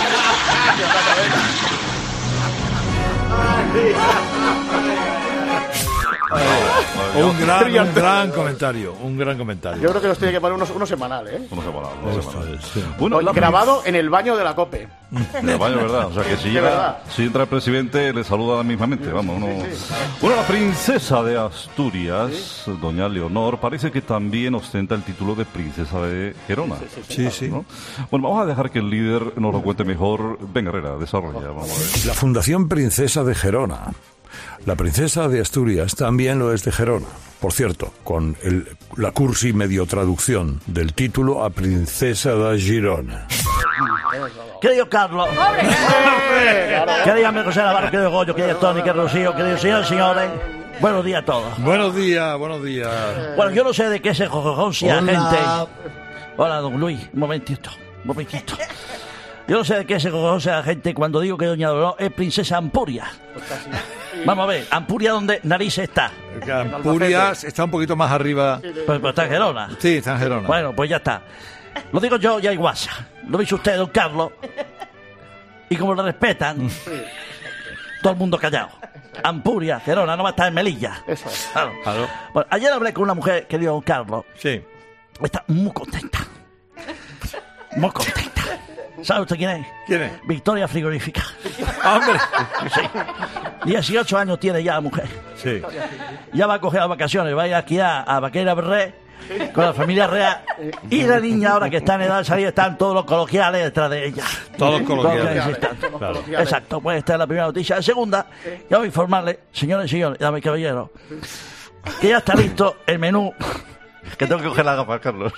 V: Un gran comentario.
D: Yo creo que nos tiene que poner uno semanal, ¿eh?
R: Uno semanal.
V: Sí.
R: Bueno,
D: grabado en el baño de la COPE.
R: En el baño, ¿verdad? O sea, que si entra el presidente, le saluda mismamente. Vamos, no. Bueno, la princesa de Asturias, doña Leonor, parece que también ostenta el título de princesa de Gerona.
V: Sí.
R: ¿No? Bueno, vamos a dejar que el líder nos lo cuente mejor. Venga, Herrera, desarrolla. Vamos a ver.
V: La Fundación Princesa de Gerona. La princesa de Asturias también lo es de Gerona. Por cierto, con la cursi medio traducción del título a princesa de Girona.
I: Querido Carlos. Querida José Navarro, querido Goyo, querido Tony, querido Rocío, queridos señores y señores. Buenos días a todos.
Q: Buenos días, buenos días.
I: Bueno, yo no sé de qué se jojojoncia gente. Hola, don Luis, un momentito. Yo no sé de qué se jojojoncia la gente cuando digo que doña Dolores es princesa Ampuria. Vamos a ver, Ampuria, ¿dónde narices está?
Q: Ampurias está un poquito más arriba.
I: Pues está en Gerona.
Q: Sí, está en Gerona.
I: Bueno, pues ya está. Lo digo yo, ya hay guasa. Lo dice usted, don Carlos. Y como lo respetan, todo el mundo callado. Ampuria, Gerona, no va a estar en Melilla.
D: Eso es.
I: Claro. Bueno, ayer hablé con una mujer, querido don Carlos.
Q: Sí.
I: Está muy contenta. Muy contenta. ¿Sabe usted quién es?
Q: ¿Quién es?
I: Victoria Frigorífica.
Q: ¡Hombre!
I: Sí. 18 años tiene ya la mujer.
Q: Sí.
I: Ya va a coger las vacaciones, va a ir aquí a Vaquera Berré con la familia real. Y la niña, ahora que está en edad de salir, están todos los coloquiales detrás de ella.
Q: Todos los coloquiales.
I: Claro. Exacto, pues esta es la primera noticia. La segunda, ya voy a informarle, señores y señores, damas y caballeros, que ya está listo el menú. Que tengo que coger la gafas, Carlos.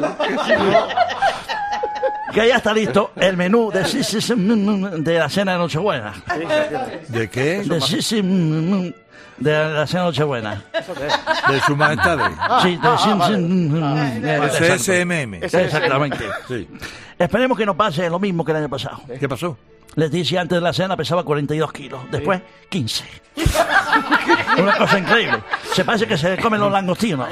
I: Que ya está listo el menú de la cena de Nochebuena.
Q: ¿De qué?
I: De la cena de Nochebuena.
Q: ¿De su majestad?
I: Sí,
Q: de SMM.
I: Exactamente.
Q: Sí.
I: Esperemos que no pase lo mismo que el año pasado.
Q: ¿Qué pasó?
I: Les dije antes de la cena pesaba 42 kilos, después 15. Una cosa increíble. Se parece que se comen los langostinos.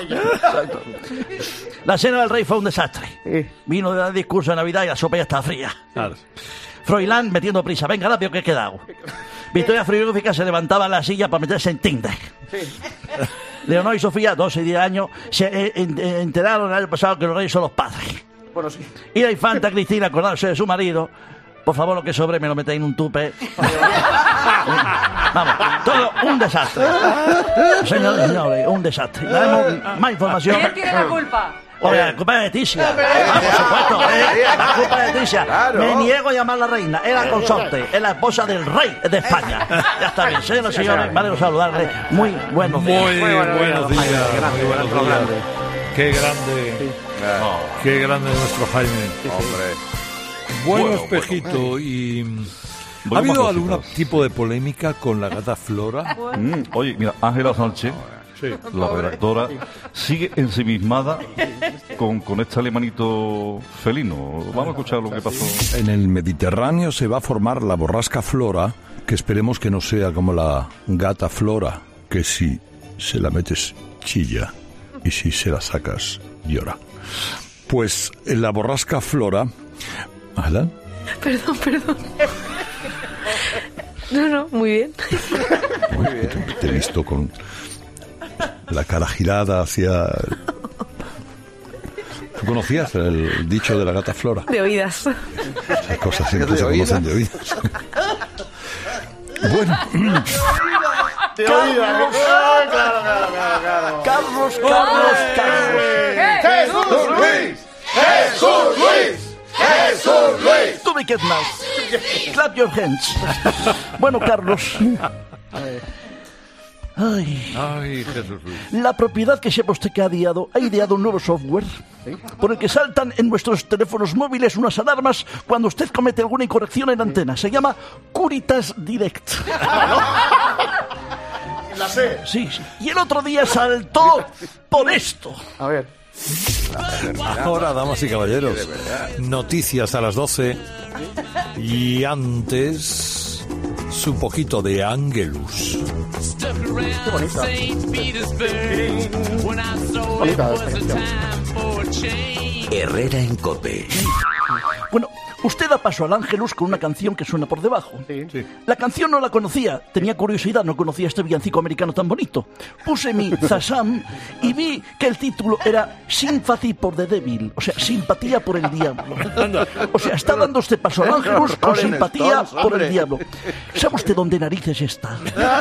I: La cena del rey fue un desastre. Vino de dar discurso de Navidad y la sopa ya estaba fría.
Q: Claro.
I: Froilán metiendo prisa. Venga, rápido que he quedado. Victoria Frigorífica se levantaba en la silla para meterse en Tinder. Leonor y Sofía, 12 y 10 años, se enteraron el año pasado que los reyes son los padres.
D: Bueno, sí.
I: Y la infanta Cristina, acordándose de su marido, por favor, lo que sobre me lo metéis en un tupe. Vamos, todo un desastre. Señores y señores, un desastre. Daremos más información.
B: ¿Quién tiene la culpa?
I: Oye, la culpa es de Leticia. Por supuesto, la culpa es de Leticia.
T: Claro.
I: Me niego a llamar la reina. Es la consorte, es la esposa del rey de España. Ya está bien, señoras y señores, me alegro saludarles. Muy buenos días.
Q: Muy buenos días. Muy buenos días. Qué grande. Qué grande nuestro Jaime.
T: Hombre.
Q: Bueno, Espejito, y... ¿Ha habido algún tipo de polémica con la gata Flora?
R: Oye, mira, Ángela Sánchez, la redactora, sigue ensimismada con este alemanito felino. Vamos a escuchar lo que pasó.
V: En el Mediterráneo se va a formar la borrasca Flora, que esperemos que no sea como la gata Flora, que si se la metes chilla y si se la sacas llora. Pues en la borrasca Flora... ¿Alan?
J: Perdón. No, muy bien.
V: Muy bien. Te he visto con la cara girada hacia... ¿Tú conocías el dicho de la gata Flora?
J: De oídas.
V: Esas cosas siempre se conocen de oídas. Bueno.
D: De oídas. Claro.
I: Carlos.
T: ¡Jesús Luis!
I: Tú me quedas más. Clap your hands. Bueno, Carlos.
Q: Ay, Jesús Luis.
I: La propiedad que sepa usted que ha ideado un nuevo software por el que saltan en nuestros teléfonos móviles unas alarmas cuando usted comete alguna incorrección en la antena. Se llama Curitas Direct.
D: La sé.
I: Sí. Y el otro día saltó por esto.
D: A ver.
V: Ahora, damas y caballeros, noticias a las 12 y antes su poquito de Ángelus.
D: Qué bonita. Bonita esta canción.
A: Herrera en COPE.
I: Bueno, usted da paso al Ángelus con una canción que suena por debajo.
D: Sí.
I: La canción no la conocía, tenía curiosidad, no conocía este villancico americano tan bonito. Puse mi Zazam y vi que el título era Sympathy for the Devil, o sea, simpatía por el diablo. O sea, está dando usted paso al Ángelus con simpatía por el diablo. ¿Sabe usted dónde narices está?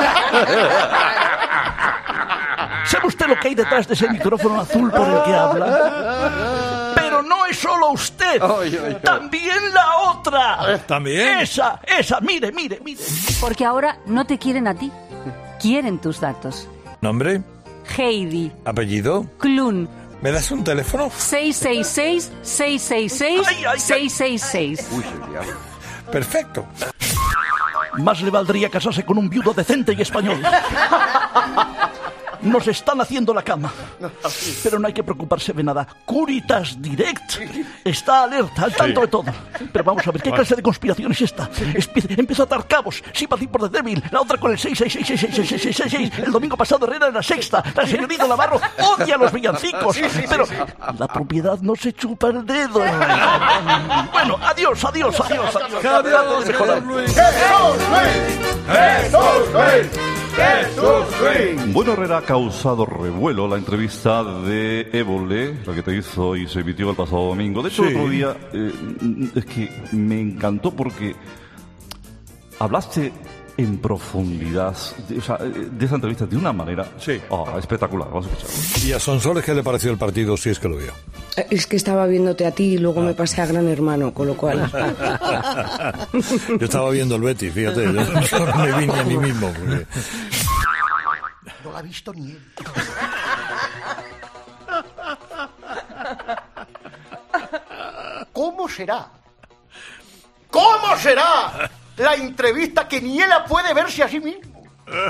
I: ¿Sabe usted lo que hay detrás de ese micrófono azul por el que habla? Pero no es solo usted, también la otra.
Q: ¿También?
I: Esa, mire.
B: Porque ahora no te quieren a ti, quieren tus datos.
V: ¿Nombre?
B: Heidi
V: ¿Apellido?
B: Klum.
V: ¿Me das un teléfono?
B: 666-666-666.
V: Uy, el diablo. Perfecto.
I: Más le valdría casarse con un viudo decente y español. Nos están haciendo la cama. Pero no hay que preocuparse de nada. Curitas Direct está alerta, al tanto de todo. Pero vamos a ver, ¿qué clase de conspiración es esta? Empieza a atar cabos. Sympathy por the Devil, la otra con el 6666666. El domingo pasado Herrera en la Sexta. La señorita Navarro odia a los villancicos. Pero la propiedad no se chupa el dedo. Bueno, adiós.
R: Bueno, Herrera, ha causado revuelo la entrevista de Évole, la que te hizo y se emitió el pasado domingo. De hecho, el otro día es que me encantó porque hablaste en profundidad de esa entrevista de una manera espectacular. Vamos a escuchar.
V: ¿Y a Sonsoles qué le pareció el partido, si es que lo vio?
K: Es que estaba viéndote a ti y luego me pasé a Gran Hermano, con lo cual...
V: Yo estaba viendo el Betis, fíjate, yo no me vine a mí mismo. Porque...
G: No lo ha visto ni él. ¿Cómo será la entrevista que ni él puede verse a sí mismo?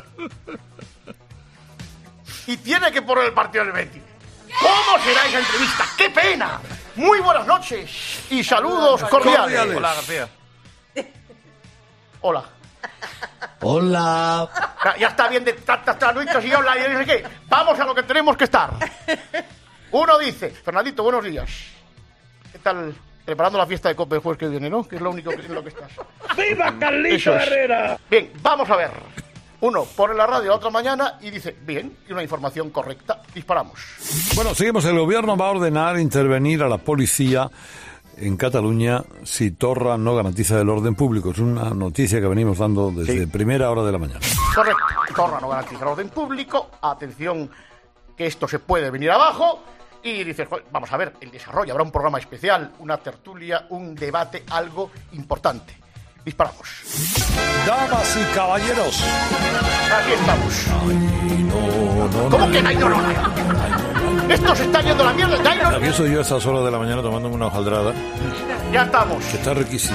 G: Y tiene que poner el partido del Betis. ¿Cómo será esa entrevista? ¡Qué pena! Muy buenas noches y saludos cordiales.
L: Hola, García.
G: Hola.
L: Hola.
G: Ya está bien de tantas traduitas y habla y no sé qué. Vamos a lo que tenemos que estar. Uno dice, Fernandito, buenos días. ¿Qué tal? Preparando la fiesta de Copa el jueves que viene, ¿no? Que es lo único en lo que estás.
L: ¡Viva Carlito Herrera!
G: Bien, vamos a ver. Uno pone la radio la otra mañana y dice, bien, y una información correcta, disparamos.
V: Bueno, seguimos. El gobierno va a ordenar intervenir a la policía en Cataluña si Torra no garantiza el orden público. Es una noticia que venimos dando desde primera hora de la mañana.
G: Correcto. Torra no garantiza el orden público. Atención, que esto se puede venir abajo. Y dices, vamos a ver, el desarrollo. Habrá un programa especial, una tertulia, un debate, algo importante. Disparamos.
V: Damas y caballeros.
G: Aquí estamos. ¿Cómo que no? Esto se está yendo a la mierda.
V: Aquí estoy yo a estas horas de la mañana tomándome una hojaldrada.
G: Ya estamos.
V: Que está riquísima.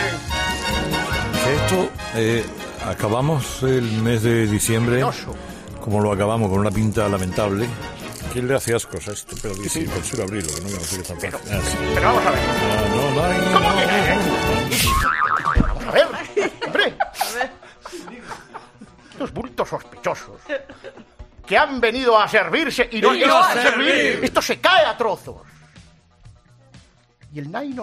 V: Esto, acabamos el mes de diciembre, como lo acabamos, con una pinta lamentable. ¿Quién le hace ascos a esto? Pero sí, consigo abrirlo, que no me lo sé qué tan fácil.
G: Pero vamos a ver. ¿Cómo que? Vamos a ver, hombre. Estos bultos sospechosos que han venido a servirse y no a servir. Esto se cae a trozos. Y el naino.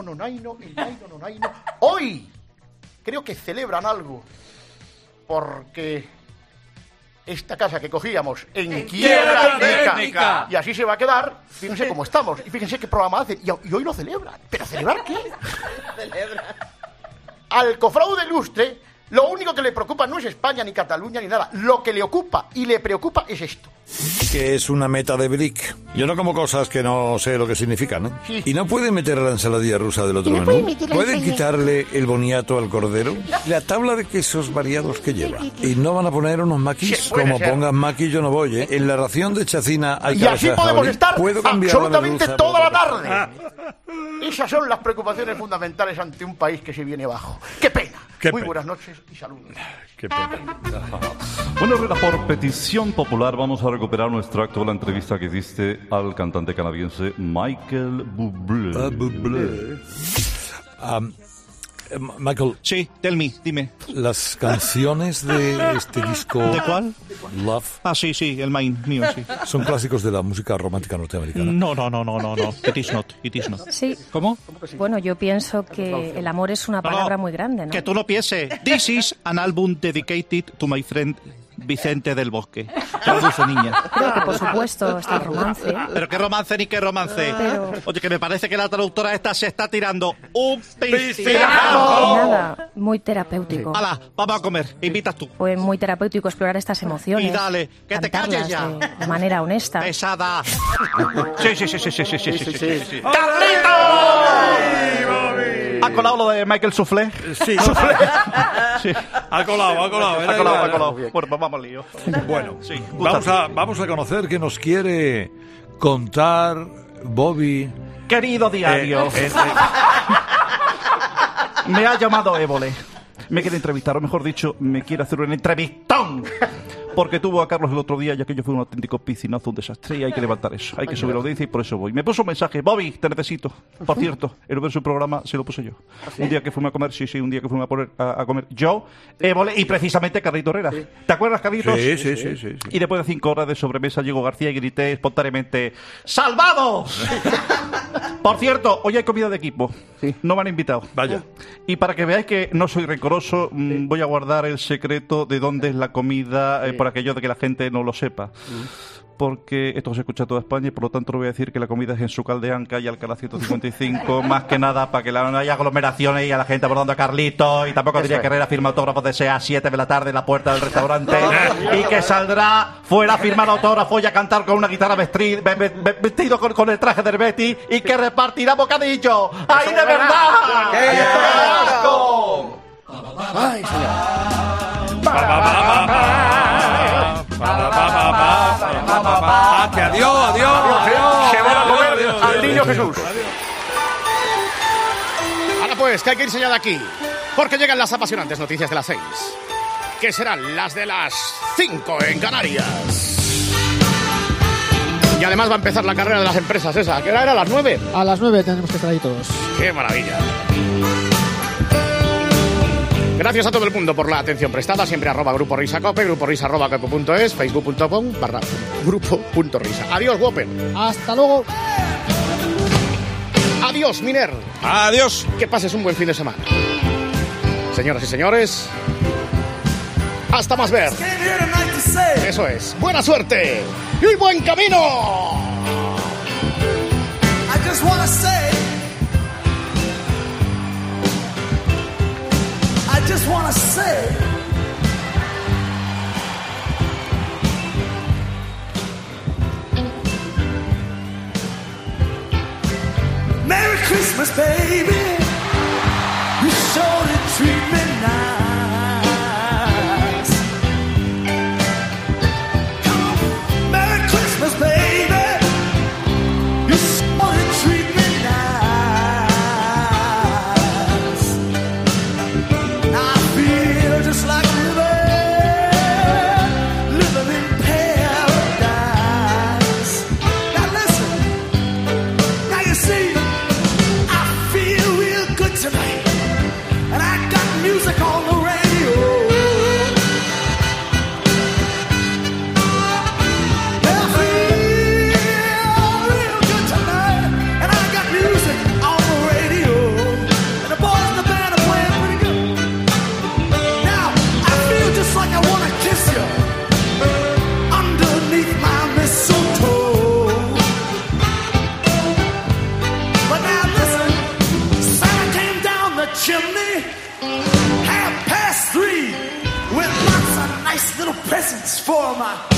G: Hoy creo que celebran algo porque esta casa que cogíamos en quiebra técnica y así se va a quedar. Fíjense cómo estamos y fíjense qué programa hacen y hoy lo celebran. ¿Pero celebrar qué? Al cofraude ilustre lo único que le preocupa no es España ni Cataluña ni nada. Lo que le ocupa y le preocupa es esto.
V: Que es una meta de brick. Yo no como cosas que no sé lo que significan, ¿eh? Sí. ¿Y no pueden meter la ensaladilla rusa del otro menú? ¿Pueden quitarle el boniato al cordero? La tabla de quesos variados que lleva. ¿Y no van a poner unos maquis? Sí, como pongan maquis yo no voy, ¿eh? En la ración de chacina hay
G: y así podemos estar absolutamente toda la tarde. Esas son las preocupaciones fundamentales ante un país que se viene abajo. ¡Qué pena! Muy buenas noches y saludos.
V: Qué pena.
R: Bueno, Herrera, por petición popular vamos a recuperar nuestra actual entrevista que hiciste al cantante canadiense Michael Bublé.
V: Michael.
L: Sí, dime.
V: Las canciones de este disco...
L: ¿De cuál?
V: Love.
L: Ah, sí, el mío, sí.
V: Son clásicos de la música romántica norteamericana.
L: No. It is not.
M: Sí.
L: ¿Cómo?
M: Bueno, yo pienso que el amor es una palabra muy grande, ¿no?
L: Que tú no pienses. This is an album dedicated to my friend Vicente del Bosque. Traduce, niña.
M: Creo que, por supuesto, está el romance.
L: Pero qué romance ni qué romance.
M: Pero...
L: Oye, que me parece que la traductora esta se está tirando un piscinazo.
M: Nada, muy terapéutico.
L: Hala, vamos a comer. Invitas tú.
M: Fue muy terapéutico explorar estas emociones.
L: Y dale, que te calles ya.
M: De manera honesta.
L: Pesada. Sí.
G: ¡Carlito!
L: ¿Ha colado lo de Michael Soufflé?
V: Sí.
L: Sí.
V: Ha colado.
L: Bueno, vamos al lío.
V: Bueno, vamos a conocer qué nos quiere
Q: contar, Bobby...
I: Querido diario, me ha llamado Évole. Me quiere entrevistar, o mejor dicho, me quiere hacer un entrevistón. Porque tuvo a Carlos el otro día, ya que yo fui un auténtico piscinazo, un desastre, y hay que levantar eso. Hay que subir la audiencia y por eso voy. Me puso un mensaje: Bobby, te necesito. Por cierto, el nombre de su programa se lo puse yo. ¿Sí? Un día que fuimos a comer, un día que fuimos a comer yo, Évole y precisamente Carlito Herrera. ¿Sí? ¿Te acuerdas, Carlitos?
Q: Sí.
I: Y después de 5 horas de sobremesa llegó García y grité espontáneamente: ¡Salvados! Por cierto, hoy hay comida de equipo. Sí. No me han invitado.
Q: Vaya.
I: Y para que veáis que no soy rencoroso, voy a guardar el secreto de dónde es la comida, por aquello de que la gente no lo sepa. Porque esto se escucha en toda España y por lo tanto le voy a decir que la comida es en Sucaldeán, calle Alcalá 155, más que nada para que no haya aglomeraciones y a la gente abordando a Carlitos, y tampoco diría que Herrera firma autógrafos de SEA a 7 de la tarde en la puerta del restaurante y que saldrá fuera a firmar autógrafos y a cantar con una guitarra vestido con el traje del Betty y que repartirá bocadillo. ¡Ay, de verdad!
T: ¡Qué asco!
I: ¡Ay,
Q: Que adiós.
G: Se van a comer al niño Jesús. Ahora pues, que hay que irse ya de aquí, porque llegan las apasionantes noticias de las 6, que serán las de las 5 en Canarias. Y además va a empezar la carrera de las empresas esa. ¿Qué hora era? ¿A las 9?
N: A las 9 tenemos que estar ahí todos.
G: ¡Qué maravilla! Gracias a todo el mundo por la atención prestada. Siempre @Grupo Risa Cope, gruporisa@cope.es, facebook.com/grupo.risa. Adiós, Whopper.
N: Hasta luego.
G: Adiós, Miner.
P: Adiós.
G: Que pases un buen fin de semana. Señoras y señores, hasta más ver. Eso es. Buena suerte y buen camino.
T: I just wanna say, Merry Christmas, baby. You sure did treat me nice. Come on. Merry Christmas, baby. You sure did treat me nice. I feel just like a river, living in paradise. Now listen, now you see, I feel real good tonight, and I got music on the radio. I feel real good tonight, and I got music on the radio, and the boys in the band are playing pretty good. Now, I feel just like I wanna kiss you underneath my mistletoe. But now listen, Santa came down the chimney 3:30 with lots of nice little presents for my